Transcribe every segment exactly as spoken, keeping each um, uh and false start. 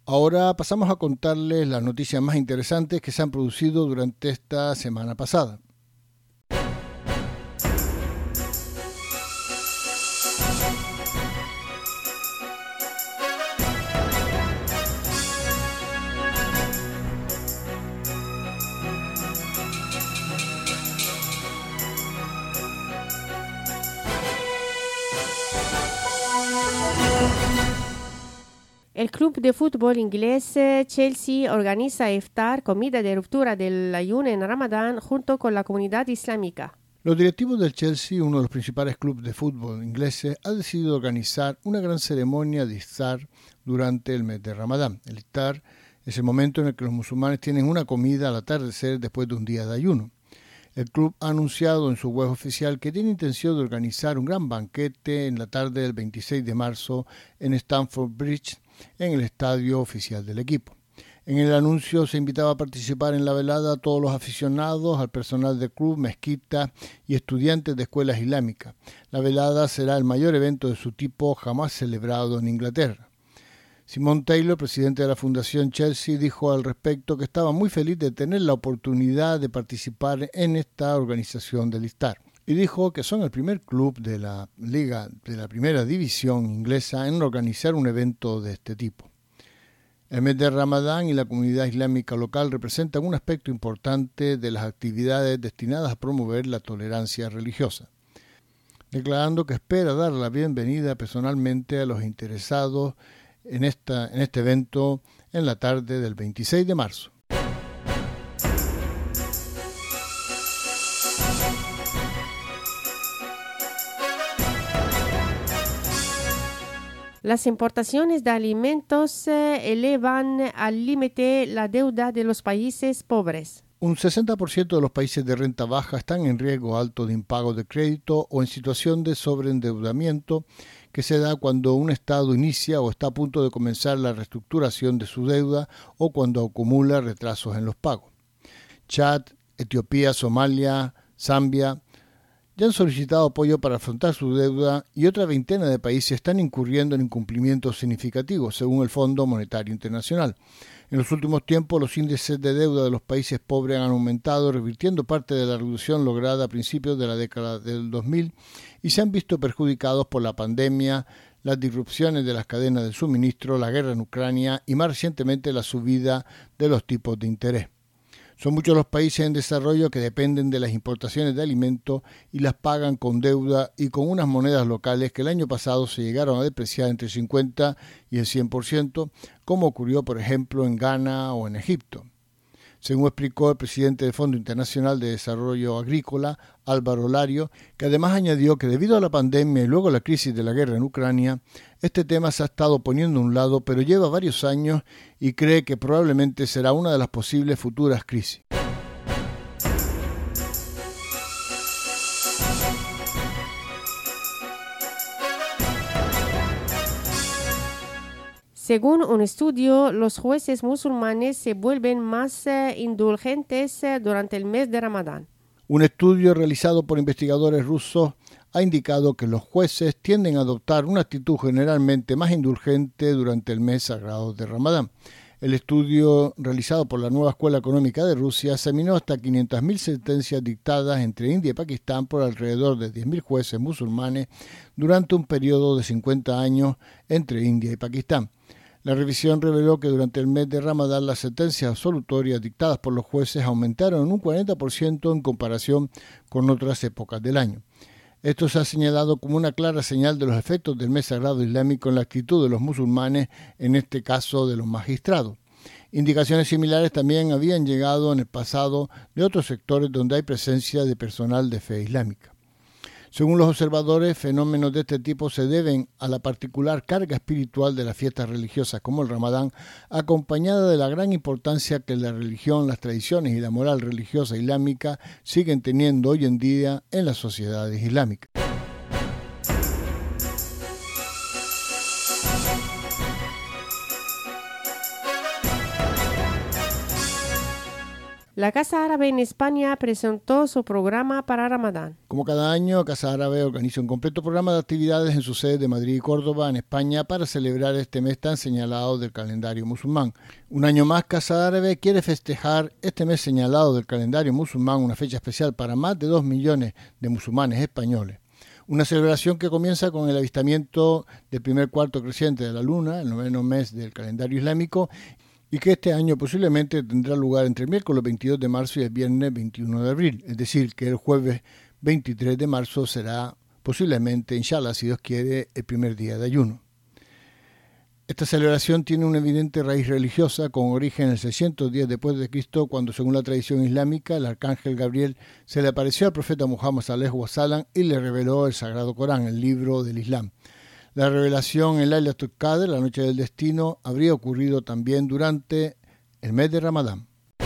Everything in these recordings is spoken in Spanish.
Ahora pasamos a contarles las noticias más interesantes que se han producido durante esta semana pasada. El club de fútbol inglés Chelsea organiza iftar, comida de ruptura del ayuno en Ramadán, junto con la comunidad islámica. Los directivos del Chelsea, uno de los principales clubes de fútbol ingleses, ha decidido organizar una gran ceremonia de iftar durante el mes de Ramadán. El iftar es el momento en el que los musulmanes tienen una comida al atardecer después de un día de ayuno. El club ha anunciado en su web oficial que tiene intención de organizar un gran banquete en la tarde del veintiséis de marzo en Stamford Bridge, en el estadio oficial del equipo. En el anuncio se invitaba a participar en la velada a todos los aficionados, al personal del club, mezquitas y estudiantes de escuelas islámicas. La velada será el mayor evento de su tipo jamás celebrado en Inglaterra. Simon Taylor, presidente de la Fundación Chelsea, dijo al respecto que estaba muy feliz de tener la oportunidad de participar en esta organización del iftar. Y dijo que son el primer club de la liga de la primera división inglesa en organizar un evento de este tipo. El mes de Ramadán y la comunidad islámica local representan un aspecto importante de las actividades destinadas a promover la tolerancia religiosa, declarando que espera dar la bienvenida personalmente a los interesados en, esta, en este evento en la tarde del veintiséis de marzo. Las importaciones de alimentos eh, elevan al límite la deuda de los países pobres. Un sesenta por ciento de los países de renta baja están en riesgo alto de impago de crédito o en situación de sobreendeudamiento que se da cuando un Estado inicia o está a punto de comenzar la reestructuración de su deuda o cuando acumula retrasos en los pagos. Chad, Etiopía, Somalia, Zambia ya han solicitado apoyo para afrontar su deuda y otra veintena de países están incurriendo en incumplimientos significativos, según el Fondo Monetario Internacional. En los últimos tiempos, los índices de deuda de los países pobres han aumentado, revirtiendo parte de la reducción lograda a principios de la década del dos mil y se han visto perjudicados por la pandemia, las disrupciones de las cadenas de suministro, la guerra en Ucrania y más recientemente la subida de los tipos de interés. Son muchos los países en desarrollo que dependen de las importaciones de alimentos y las pagan con deuda y con unas monedas locales que el año pasado se llegaron a depreciar entre el cincuenta y el cien por ciento, como ocurrió por ejemplo en Ghana o en Egipto. Según explicó el presidente del Fondo Internacional de Desarrollo Agrícola, Álvaro Lario, que además añadió que debido a la pandemia y luego la crisis de la guerra en Ucrania, este tema se ha estado poniendo a un lado, pero lleva varios años y cree que probablemente será una de las posibles futuras crisis. Según un estudio, los jueces musulmanes se vuelven más eh, indulgentes eh, durante el mes de Ramadán. Un estudio realizado por investigadores rusos ha indicado que los jueces tienden a adoptar una actitud generalmente más indulgente durante el mes sagrado de Ramadán. El estudio realizado por la Nueva Escuela Económica de Rusia examinó hasta quinientas mil sentencias dictadas entre India y Pakistán por alrededor de diez mil jueces musulmanes durante un periodo de cincuenta años entre India y Pakistán. La revisión reveló que durante el mes de Ramadán las sentencias absolutorias dictadas por los jueces aumentaron en un cuarenta por ciento en comparación con otras épocas del año. Esto se ha señalado como una clara señal de los efectos del mes sagrado islámico en la actitud de los musulmanes, en este caso de los magistrados. Indicaciones similares también habían llegado en el pasado de otros sectores donde hay presencia de personal de fe islámica. Según los observadores, fenómenos de este tipo se deben a la particular carga espiritual de las fiestas religiosas como el Ramadán, acompañada de la gran importancia que la religión, las tradiciones y la moral religiosa islámica siguen teniendo hoy en día en las sociedades islámicas. La Casa Árabe en España presentó su programa para Ramadán. Como cada año, Casa Árabe organiza un completo programa de actividades en su sede de Madrid y Córdoba, en España, para celebrar este mes tan señalado del calendario musulmán. Un año más, Casa Árabe quiere festejar este mes señalado del calendario musulmán, una fecha especial para más de dos millones de musulmanes españoles. Una celebración que comienza con el avistamiento del primer cuarto creciente de la luna, el noveno mes del calendario islámico, y que este año posiblemente tendrá lugar entre el miércoles veintidós de marzo y el viernes veintiuno de abril, es decir, que el jueves veintitrés de marzo será posiblemente, inshallah, si Dios quiere, el primer día de ayuno. Esta celebración tiene una evidente raíz religiosa con origen en el seiscientos diez después de Cristo, cuando, según la tradición islámica, el arcángel Gabriel se le apareció al profeta Muhammad sallallahu alaihi wasallam y le reveló el Sagrado Corán, el libro del Islam. La revelación en Laylatul Qadr, la noche del destino, habría ocurrido también durante el mes de Ramadán.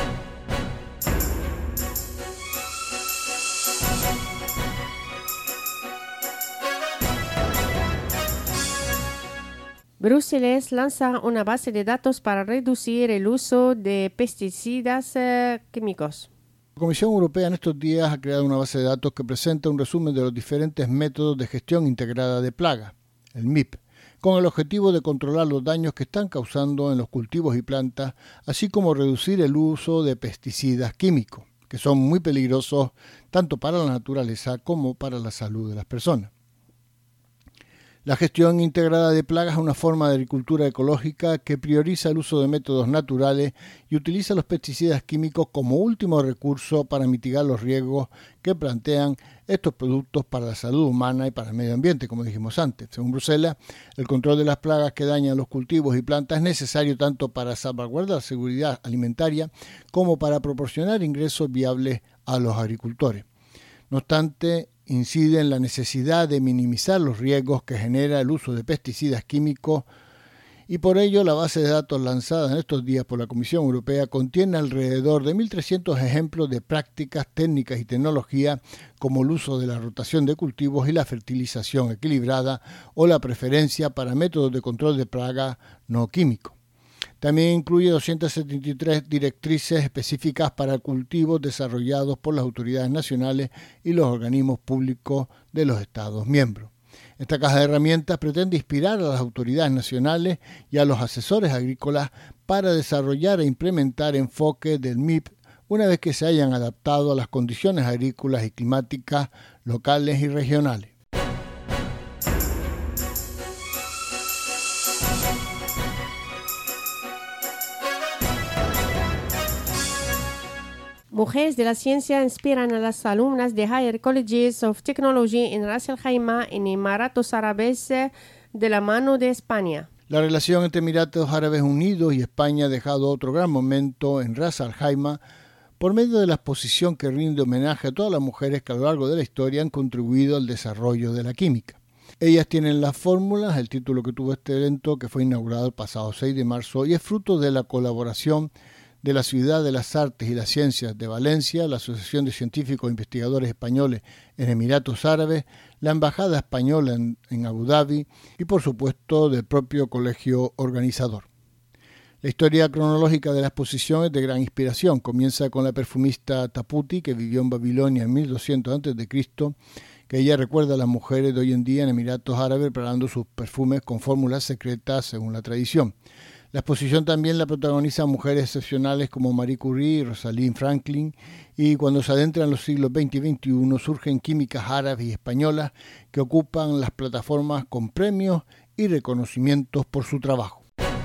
Bruselas lanza una base de datos para reducir el uso de pesticidas eh, químicos. La Comisión Europea en estos días ha creado una base de datos que presenta un resumen de los diferentes métodos de gestión integrada de plagas, el M I P, con el objetivo de controlar los daños que están causando en los cultivos y plantas, así como reducir el uso de pesticidas químicos, que son muy peligrosos tanto para la naturaleza como para la salud de las personas. La gestión integrada de plagas es una forma de agricultura ecológica que prioriza el uso de métodos naturales y utiliza los pesticidas químicos como último recurso para mitigar los riesgos que plantean estos productos para la salud humana y para el medio ambiente, como dijimos antes. Según Bruselas, el control de las plagas que dañan los cultivos y plantas es necesario tanto para salvaguardar la seguridad alimentaria como para proporcionar ingresos viables a los agricultores. No obstante, incide en la necesidad de minimizar los riesgos que genera el uso de pesticidas químicos y por ello la base de datos lanzada en estos días por la Comisión Europea contiene alrededor de mil trescientos ejemplos de prácticas, técnicas y tecnologías como el uso de la rotación de cultivos y la fertilización equilibrada o la preferencia para métodos de control de plagas no químicos. También incluye doscientas setenta y tres directrices específicas para cultivos desarrollados por las autoridades nacionales y los organismos públicos de los Estados miembros. Esta caja de herramientas pretende inspirar a las autoridades nacionales y a los asesores agrícolas para desarrollar e implementar enfoques del M I P una vez que se hayan adaptado a las condiciones agrícolas y climáticas locales y regionales. Mujeres de la ciencia inspiran a las alumnas de Higher Colleges of Technology en Ras Al Khaimah, en Emiratos Árabes, de la mano de España. La relación entre Emiratos Árabes Unidos y España ha dejado otro gran momento en Ras Al Khaimah por medio de la exposición que rinde homenaje a todas las mujeres que a lo largo de la historia han contribuido al desarrollo de la química. Ellas tienen las fórmulas, el título que tuvo este evento, que fue inaugurado el pasado seis de marzo, y es fruto de la colaboración de la Ciudad de las Artes y las Ciencias de Valencia, la Asociación de Científicos e Investigadores Españoles en Emiratos Árabes, la Embajada Española en, en Abu Dhabi y, por supuesto, del propio colegio organizador. La historia cronológica de la exposición es de gran inspiración. Comienza con la perfumista Taputi, que vivió en Babilonia en mil doscientos antes de Cristo, que ella recuerda a las mujeres de hoy en día en Emiratos Árabes preparando sus perfumes con fórmulas secretas según la tradición. La exposición también la protagonizan mujeres excepcionales como Marie Curie y Rosalind Franklin, y cuando se adentran los siglos veinte y veintiuno surgen químicas árabes y españolas que ocupan las plataformas con premios y reconocimientos por su trabajo.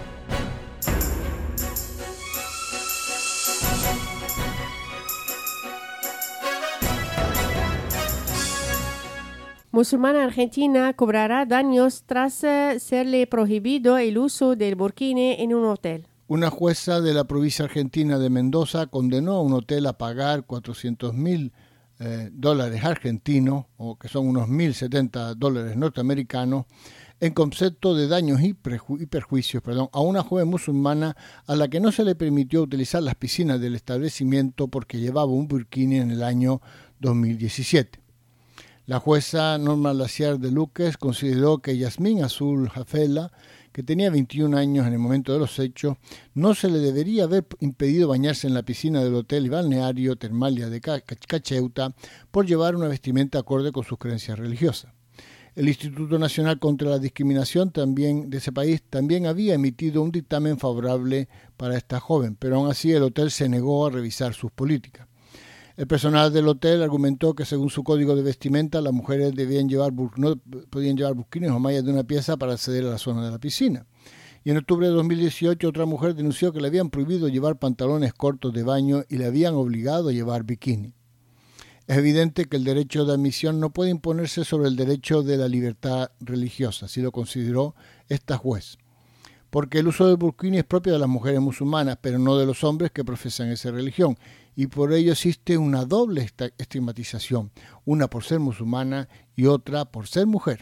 Musulmana argentina cobrará daños tras eh, serle prohibido el uso del burkini en un hotel. Una jueza de la provincia argentina de Mendoza condenó a un hotel a pagar cuatrocientos mil eh, dólares argentinos, o que son unos mil setenta dólares norteamericanos, en concepto de daños y, preju- y perjuicios perdón, a una joven musulmana a la que no se le permitió utilizar las piscinas del establecimiento porque llevaba un burkini en el año dos mil diecisiete. La jueza Norma Laciar de Luques consideró que Yasmín Azul Jafela, que tenía veintiún años en el momento de los hechos, no se le debería haber impedido bañarse en la piscina del hotel y balneario Termalia de Cacheuta por llevar una vestimenta acorde con sus creencias religiosas. El Instituto Nacional contra la Discriminación también de ese país también había emitido un dictamen favorable para esta joven, pero aún así el hotel se negó a revisar sus políticas. El personal del hotel argumentó que según su código de vestimenta las mujeres debían llevar no podían llevar burkines o mallas de una pieza para acceder a la zona de la piscina. Y en octubre de dos mil dieciocho otra mujer denunció que le habían prohibido llevar pantalones cortos de baño y le habían obligado a llevar bikini. Es evidente que el derecho de admisión no puede imponerse sobre el derecho de la libertad religiosa, así lo consideró esta juez, porque el uso del burkini es propio de las mujeres musulmanas, pero no de los hombres que profesan esa religión, y por ello existe una doble estigmatización, una por ser musulmana y otra por ser mujer.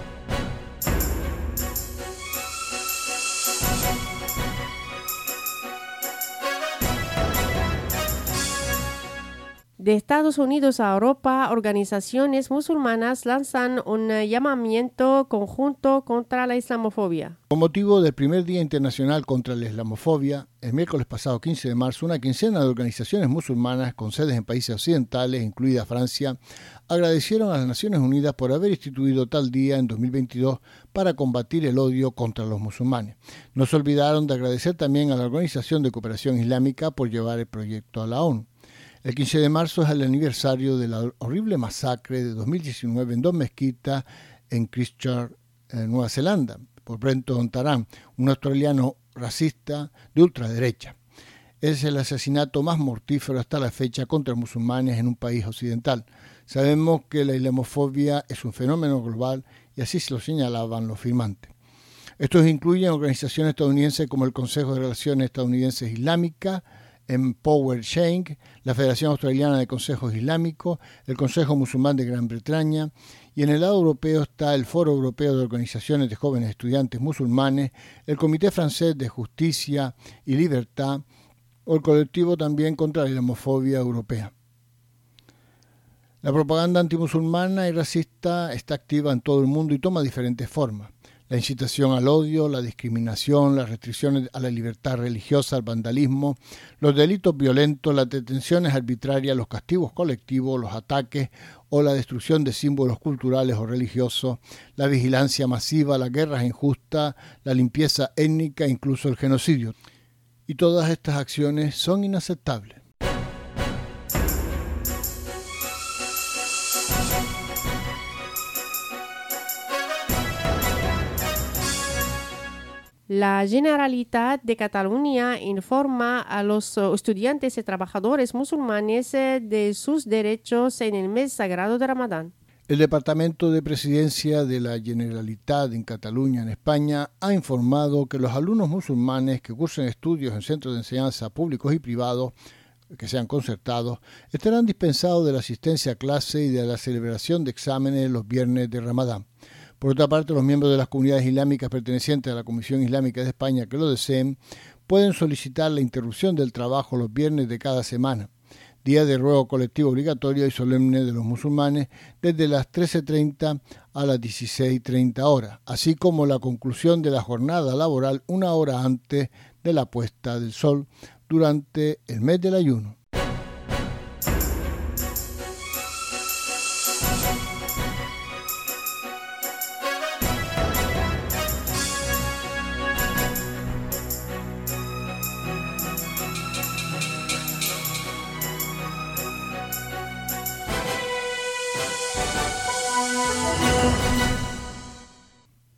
De Estados Unidos a Europa, organizaciones musulmanas lanzan un llamamiento conjunto contra la islamofobia. Con motivo del primer Día Internacional contra la Islamofobia, el miércoles pasado quince de marzo, una quincena de organizaciones musulmanas con sedes en países occidentales, incluida Francia, agradecieron a las Naciones Unidas por haber instituido tal día en dos mil veintidós para combatir el odio contra los musulmanes. No se olvidaron de agradecer también a la Organización de Cooperación Islámica por llevar el proyecto a la ONU. El quince de marzo es el aniversario de la horrible masacre de dos mil diecinueve en dos mezquitas en Christchurch, en Nueva Zelanda, por Brenton Tarrant, un australiano racista de ultraderecha. Es el asesinato más mortífero hasta la fecha contra musulmanes en un país occidental. Sabemos que la islamofobia es un fenómeno global y así se lo señalaban los firmantes. Estos incluyen organizaciones estadounidenses como el Consejo de Relaciones Estadounidenses Islámicas, Empower Change, la Federación Australiana de Consejos Islámicos, el Consejo Musulmán de Gran Bretaña, y en el lado europeo está el Foro Europeo de Organizaciones de Jóvenes Estudiantes Musulmanes, el Comité Francés de Justicia y Libertad, o el colectivo también contra la islamofobia europea. La propaganda antimusulmana y racista está activa en todo el mundo y toma diferentes formas. La incitación al odio, la discriminación, las restricciones a la libertad religiosa, el vandalismo, los delitos violentos, las detenciones arbitrarias, los castigos colectivos, los ataques o la destrucción de símbolos culturales o religiosos, la vigilancia masiva, las guerras injustas, la limpieza étnica e incluso el genocidio. Y todas estas acciones son inaceptables. La Generalitat de Cataluña informa a los estudiantes y trabajadores musulmanes de sus derechos en el mes sagrado de Ramadán. El Departamento de Presidencia de la Generalitat en Cataluña, en España, ha informado que los alumnos musulmanes que cursen estudios en centros de enseñanza públicos y privados que sean concertados estarán dispensados de la asistencia a clase y de la celebración de exámenes los viernes de Ramadán. Por otra parte, los miembros de las comunidades islámicas pertenecientes a la Comisión Islámica de España que lo deseen pueden solicitar la interrupción del trabajo los viernes de cada semana, día de ruego colectivo obligatorio y solemne de los musulmanes, desde las trece treinta a las dieciséis treinta horas, así como la conclusión de la jornada laboral una hora antes de la puesta del sol durante el mes del ayuno.